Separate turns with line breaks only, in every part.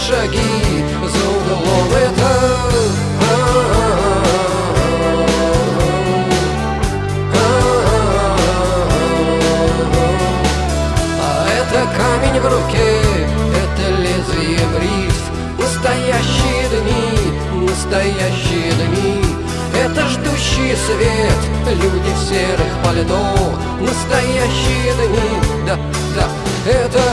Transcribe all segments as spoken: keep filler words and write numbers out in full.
шаги за углом. Это а это камень в руке, это лезвие бритв. Настоящие дни, настоящие дни. Это ждущий свет, люди в серых пальто. Настоящие дни, да, да, это...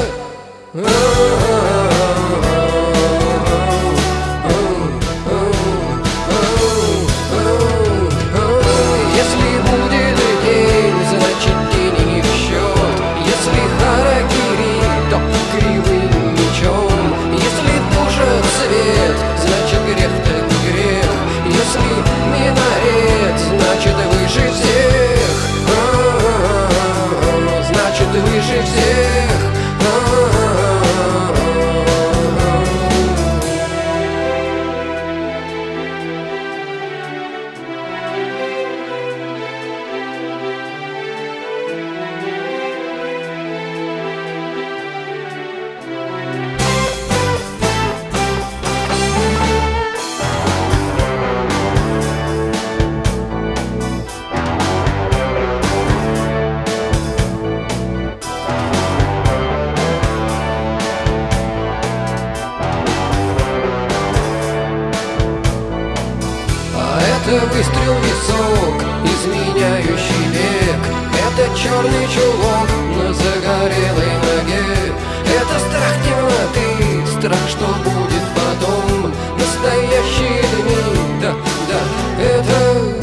Если будет день, значит день не в счет. Если харакири, то кривым мечом. Если тушит свет, значит грех так грех. Если минарет, значит выше всех. Значит выше всех. Это выстрел в висок, изменяющий век. Это черный чулок на загорелой ноге. Это страх темноты, страх, что будет потом. Настоящие дни, да, да, это...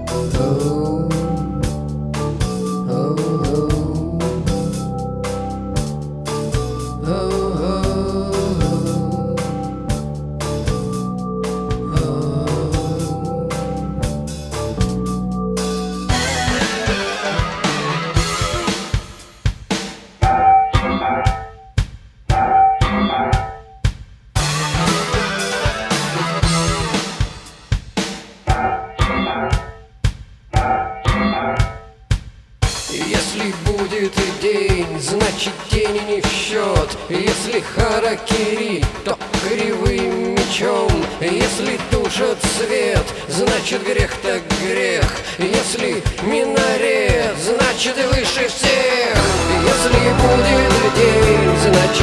Если будет день, значит день не в счет. Если харакири, то кривым мечом. Если тушит свет, значит грех так грех. Если минарет, значит выше всех. Если будет день, значит